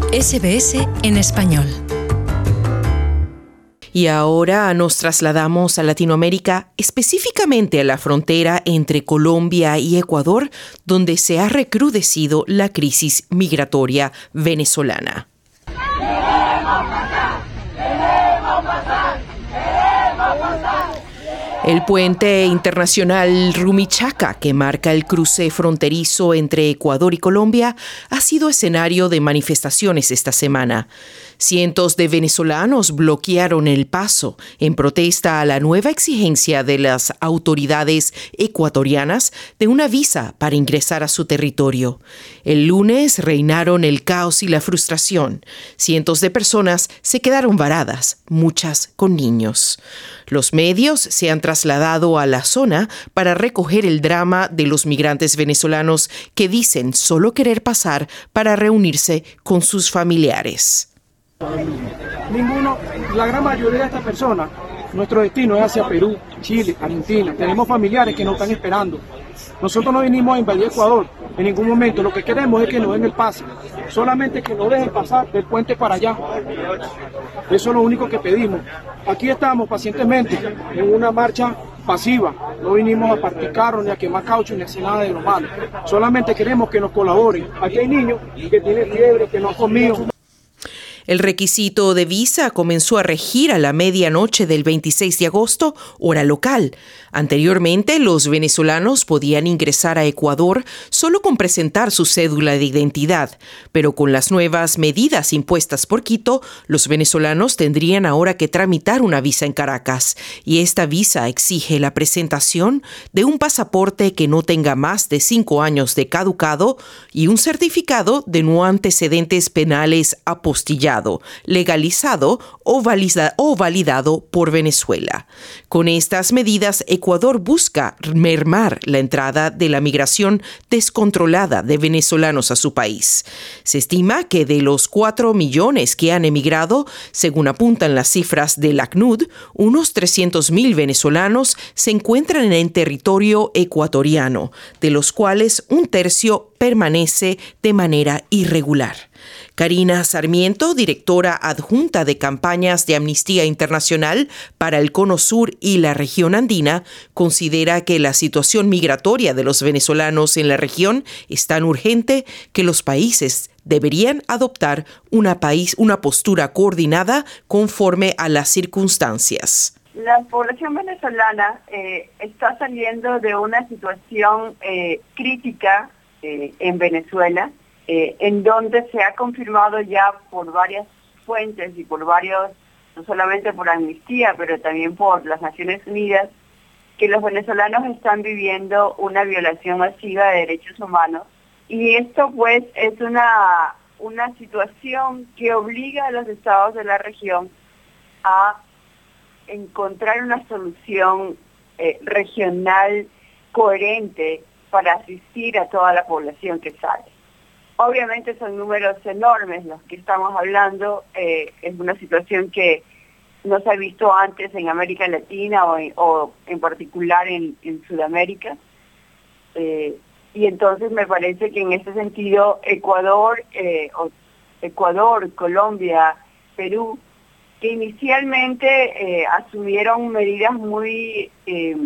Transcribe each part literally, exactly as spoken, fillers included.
S B S en español. Y ahora nos trasladamos a Latinoamérica, específicamente a la frontera entre Colombia y Ecuador, donde se ha recrudecido la crisis migratoria venezolana. El puente internacional Rumichaca, que marca el cruce fronterizo entre Ecuador y Colombia, ha sido escenario de manifestaciones esta semana. Cientos de venezolanos bloquearon el paso en protesta a la nueva exigencia de las autoridades ecuatorianas de una visa para ingresar a su territorio. El lunes reinaron el caos y la frustración. Cientos de personas se quedaron varadas, muchas con niños. Los medios se han trasladado a la zona para recoger el drama de los migrantes venezolanos que dicen solo querer pasar para reunirse con sus familiares. Ninguno, la gran mayoría de estas personas, nuestro destino es hacia Perú, Chile, Argentina. Tenemos familiares que nos están esperando. Nosotros no vinimos a invadir Ecuador en ningún momento. Lo que queremos es que nos den el pase. Solamente que nos dejen pasar del puente para allá. Eso es lo único que pedimos. Aquí estamos pacientemente en una marcha pasiva. No vinimos a partir carros, ni a quemar caucho, ni a hacer nada de lo malo. Solamente queremos que nos colaboren. Aquí hay niños que tienen fiebre, que no han comido. El requisito de visa comenzó a regir a la medianoche del veintiséis de agosto, hora local. Anteriormente, los venezolanos podían ingresar a Ecuador solo con presentar su cédula de identidad, pero con las nuevas medidas impuestas por Quito, los venezolanos tendrían ahora que tramitar una visa en Caracas, y esta visa exige la presentación de un pasaporte que no tenga más de cinco años de caducado y un certificado de no antecedentes penales apostillado, legalizado o, valida, o validado por Venezuela. Con estas medidas, Ecuador busca mermar la entrada de la migración descontrolada de venezolanos a su país. Se estima que de los cuatro millones que han emigrado, según apuntan las cifras del ACNUD, unos trescientos mil venezolanos se encuentran en territorio ecuatoriano, de los cuales un tercio permanece de manera irregular. Karina Sarmiento, directora adjunta de campañas de Amnistía Internacional para el Cono Sur y la región andina, considera que la situación migratoria de los venezolanos en la región es tan urgente que los países deberían adoptar una, país, una postura coordinada conforme a las circunstancias. La población venezolana eh, está saliendo de una situación eh, crítica eh, en Venezuela, Eh, en donde se ha confirmado ya por varias fuentes y por varios, no solamente por Amnistía, pero también por las Naciones Unidas, que los venezolanos están viviendo una violación masiva de derechos humanos. Y esto pues es una, una situación que obliga a los estados de la región a encontrar una solución eh, regional coherente para asistir a toda la población que sale. Obviamente son números enormes los que estamos hablando, eh, es una situación que no se ha visto antes en América Latina o en, o en particular en, en Sudamérica. Eh, y entonces me parece que en ese sentido Ecuador, eh, o Ecuador, Colombia, Perú, que inicialmente eh, asumieron medidas muy eh,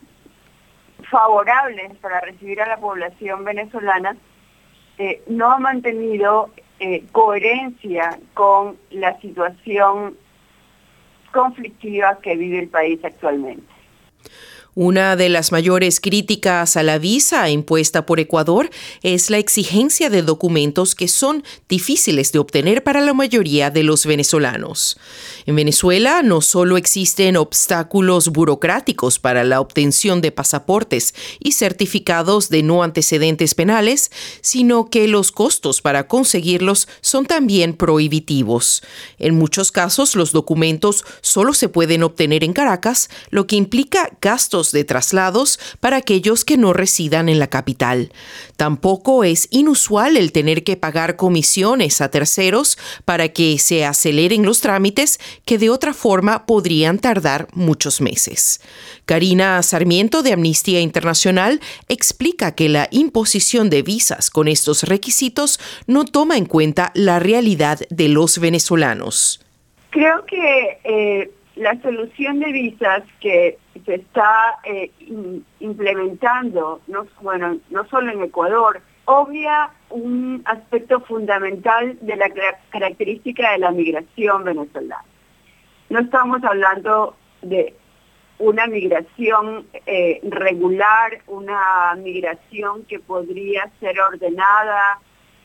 favorables para recibir a la población venezolana, Eh, no ha mantenido eh, coherencia con la situación conflictiva que vive el país actualmente. Una de las mayores críticas a la visa impuesta por Ecuador es la exigencia de documentos que son difíciles de obtener para la mayoría de los venezolanos. En Venezuela no solo existen obstáculos burocráticos para la obtención de pasaportes y certificados de no antecedentes penales, sino que los costos para conseguirlos son también prohibitivos. En muchos casos, los documentos solo se pueden obtener en Caracas, lo que implica gastos costos de traslados para aquellos que no residan en la capital. Tampoco es inusual el tener que pagar comisiones a terceros para que se aceleren los trámites que de otra forma podrían tardar muchos meses. Karina Sarmiento de Amnistía Internacional explica que la imposición de visas con estos requisitos no toma en cuenta la realidad de los venezolanos. Creo que eh, la solución de visas que se está eh, in, implementando, no, bueno, no solo en Ecuador, obvia un aspecto fundamental de la característica de la migración venezolana. No estamos hablando de una migración eh, regular, una migración que podría ser ordenada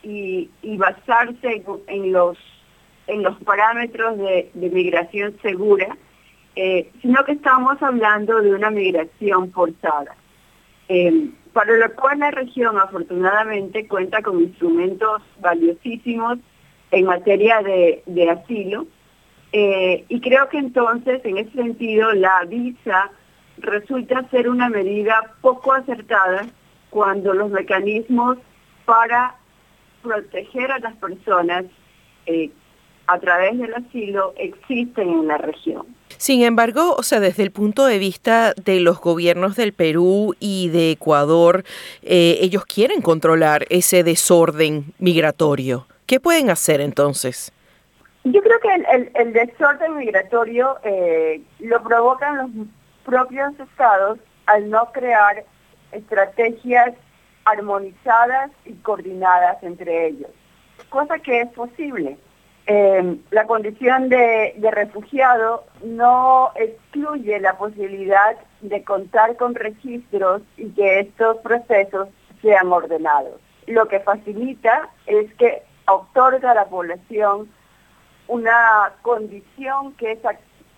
y, y basarse en los en los parámetros de, de migración segura, eh, sino que estamos hablando de una migración forzada. Eh, para lo cual la región afortunadamente cuenta con instrumentos valiosísimos en materia de, de asilo, eh, y creo que entonces en ese sentido la visa resulta ser una medida poco acertada cuando los mecanismos para proteger a las personas eh, a través del asilo existen en la región. Sin embargo, o sea, desde el punto de vista de los gobiernos del Perú y de Ecuador, eh, ellos quieren controlar ese desorden migratorio. ¿Qué pueden hacer entonces? Yo creo que el, el, el desorden migratorio eh, lo provocan los propios estados al no crear estrategias armonizadas y coordinadas entre ellos, cosa que es posible. Eh, la condición de, de refugiado no excluye la posibilidad de contar con registros y que estos procesos sean ordenados. Lo que facilita es que otorga a la población una condición que, es,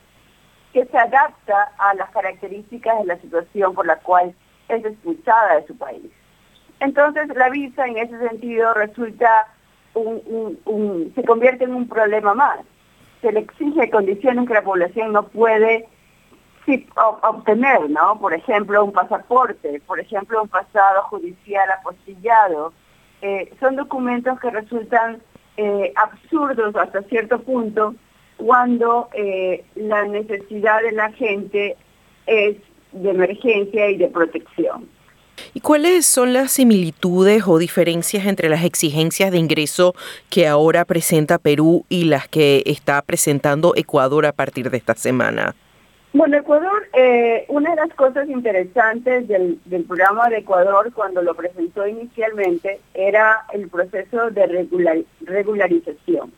que se adapta a las características de la situación por la cual es expulsada de su país. Entonces la visa en ese sentido resulta Un, un, un, se convierte en un problema más. Se le exige condiciones que la población no puede sí, obtener, ¿no? Por ejemplo, un pasaporte, por ejemplo, un pasado judicial apostillado. Eh, son documentos que resultan eh, absurdos hasta cierto punto cuando eh, la necesidad de la gente es de emergencia y de protección. ¿Y cuáles son las similitudes o diferencias entre las exigencias de ingreso que ahora presenta Perú y las que está presentando Ecuador a partir de esta semana? Bueno, Ecuador, eh, una de las cosas interesantes del, del programa de Ecuador cuando lo presentó inicialmente era el proceso de regular, regularización,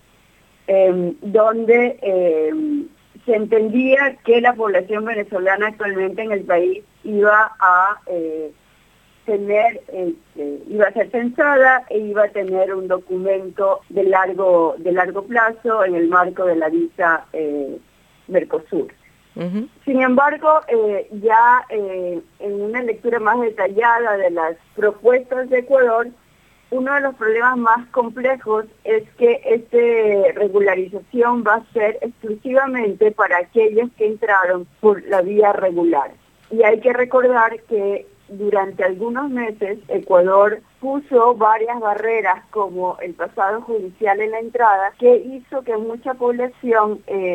eh, donde eh, se entendía que la población venezolana actualmente en el país iba a eh, tener, este, iba a ser censada e iba a tener un documento de largo, de largo plazo en el marco de la visa eh, Mercosur. Uh-huh. Sin embargo, eh, ya eh, en una lectura más detallada de las propuestas de Ecuador, uno de los problemas más complejos es que esta regularización va a ser exclusivamente para aquellos que entraron por la vía regular. Y hay que recordar que durante algunos meses Ecuador puso varias barreras como el pasado judicial en la entrada que hizo que mucha población eh,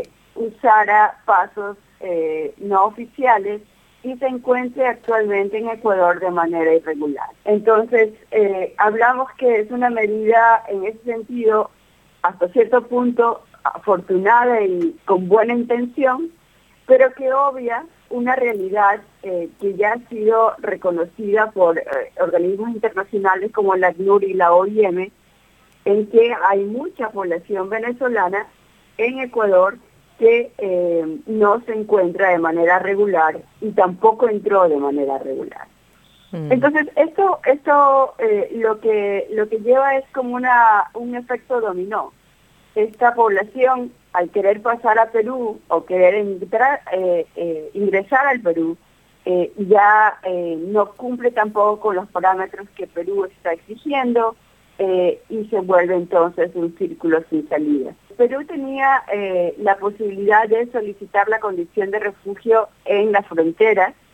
usara pasos eh, no oficiales y se encuentre actualmente en Ecuador de manera irregular. Entonces, eh, hablamos que es una medida en ese sentido hasta cierto punto afortunada y con buena intención, pero que obvia una realidad eh, que ya ha sido reconocida por eh, organismos internacionales como la ACNUR y la O I M, en que hay mucha población venezolana en Ecuador que eh, no se encuentra de manera regular y tampoco entró de manera regular. Mm. Entonces, esto esto eh, lo que lo que lleva es como una un efecto dominó. Esta población, al querer pasar a Perú o querer entrar, eh, eh, ingresar al Perú, eh, ya eh, no cumple tampoco con los parámetros que Perú está exigiendo eh, y se vuelve entonces un círculo sin salida. Perú tenía eh, la posibilidad de solicitar la condición de refugio en la frontera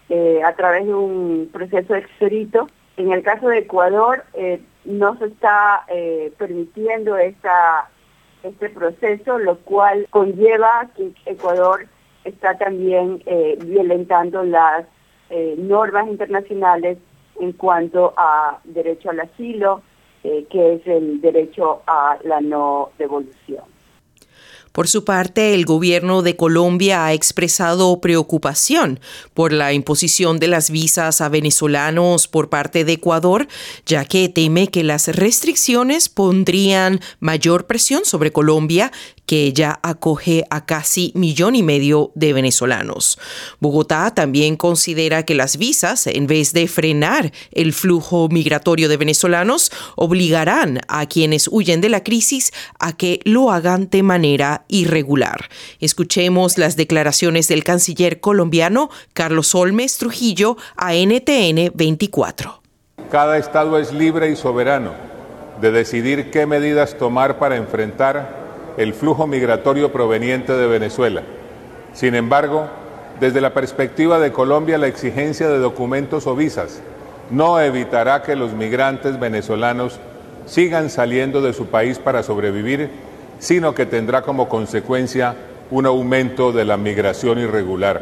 eh, a través de un proceso de extradición. En el caso de Ecuador, eh, no se está eh, permitiendo esta, este proceso, lo cual conlleva que Ecuador está también eh, violentando las eh, normas internacionales en cuanto a derecho al asilo, eh, que es el derecho a la no devolución. Por su parte, el gobierno de Colombia ha expresado preocupación por la imposición de las visas a venezolanos por parte de Ecuador, ya que teme que las restricciones pondrían mayor presión sobre Colombia, que ya acoge a casi millón y medio de venezolanos. Bogotá también considera que las visas, en vez de frenar el flujo migratorio de venezolanos, obligarán a quienes huyen de la crisis a que lo hagan de manera irregular. Escuchemos las declaraciones del canciller colombiano Carlos Holmes Trujillo a N T N veinticuatro. Cada estado es libre y soberano de decidir qué medidas tomar para enfrentar el flujo migratorio proveniente de Venezuela. Sin embargo, desde la perspectiva de Colombia, la exigencia de documentos o visas no evitará que los migrantes venezolanos sigan saliendo de su país para sobrevivir, sino que tendrá como consecuencia un aumento de la migración irregular.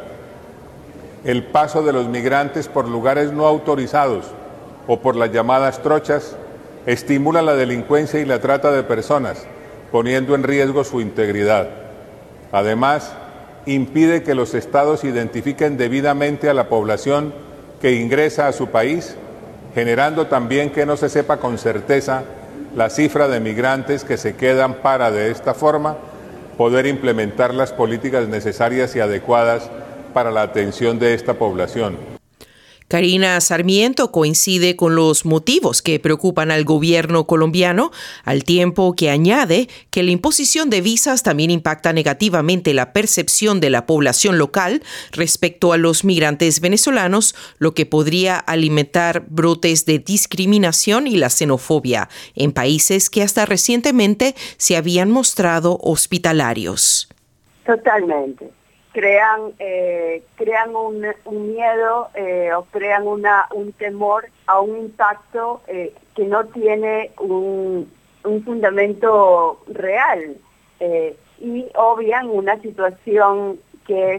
El paso de los migrantes por lugares no autorizados o por las llamadas trochas estimula la delincuencia y la trata de personas, poniendo en riesgo su integridad. Además, impide que los estados identifiquen debidamente a la población que ingresa a su país, generando también que no se sepa con certeza la cifra de migrantes que se quedan para, de esta forma, poder implementar las políticas necesarias y adecuadas para la atención de esta población. Karina Sarmiento coincide con los motivos que preocupan al gobierno colombiano, al tiempo que añade que la imposición de visas también impacta negativamente la percepción de la población local respecto a los migrantes venezolanos, lo que podría alimentar brotes de discriminación y la xenofobia en países que hasta recientemente se habían mostrado hospitalarios. Totalmente. crean eh, crean un, un miedo eh, o crean una un temor a un impacto eh, que no tiene un, un fundamento real eh, y obvian una situación que es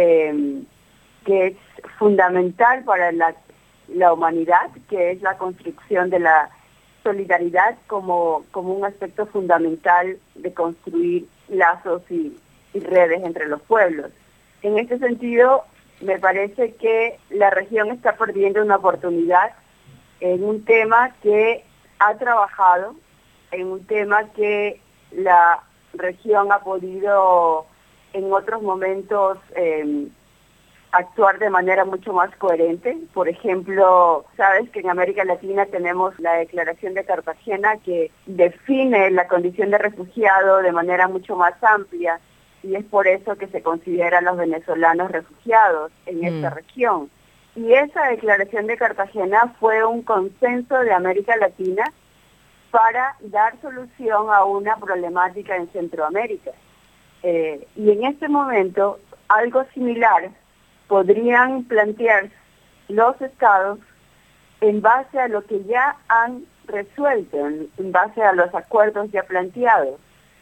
eh, que es fundamental para la, la humanidad, que es la construcción de la solidaridad como, como un aspecto fundamental de construir lazos y, y redes entre los pueblos. En este sentido, me parece que la región está perdiendo una oportunidad en un tema que ha trabajado, en un tema que la región ha podido en otros momentos eh, actuar de manera mucho más coherente. Por ejemplo, sabes que en América Latina tenemos la Declaración de Cartagena que define la condición de refugiado de manera mucho más amplia, y es por eso que se consideran los venezolanos refugiados en mm. esta región. Y esa Declaración de Cartagena fue un consenso de América Latina para dar solución a una problemática en Centroamérica. Eh, y en este momento, algo similar podrían plantear los estados en base a lo que ya han resuelto, en, en base a los acuerdos ya planteados.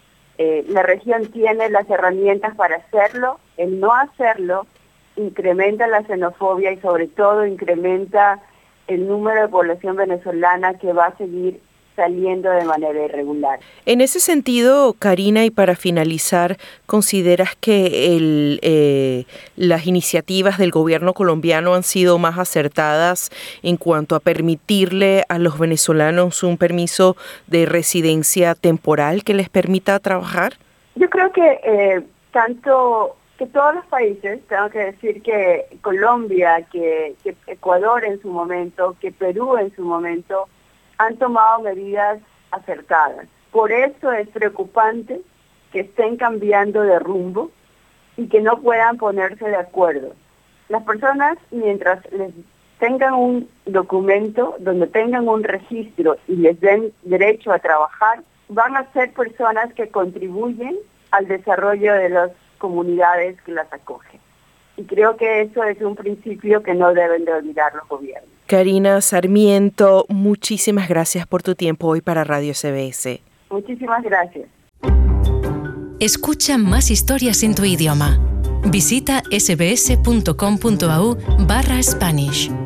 Eh, la región tiene las herramientas para hacerlo. El no hacerlo incrementa la xenofobia y sobre todo incrementa el número de población venezolana que va a seguir saliendo de manera irregular. En ese sentido, Karina, y para finalizar, ¿consideras que el, eh, las iniciativas del gobierno colombiano han sido más acertadas en cuanto a permitirle a los venezolanos un permiso de residencia temporal que les permita trabajar? Yo creo que eh, tanto que todos los países, tengo que decir que Colombia, que, que Ecuador en su momento, que Perú en su momento, han tomado medidas acertadas. Por eso es preocupante que estén cambiando de rumbo y que no puedan ponerse de acuerdo. Las personas, mientras les tengan un documento donde tengan un registro y les den derecho a trabajar, van a ser personas que contribuyen al desarrollo de las comunidades que las acogen. Y creo que eso es un principio que no deben de olvidar los gobiernos. Karina Sarmiento, muchísimas gracias por tu tiempo hoy para Radio S B S. Muchísimas gracias. Escucha más historias en tu idioma. Visita sbs.com.au barra Spanish.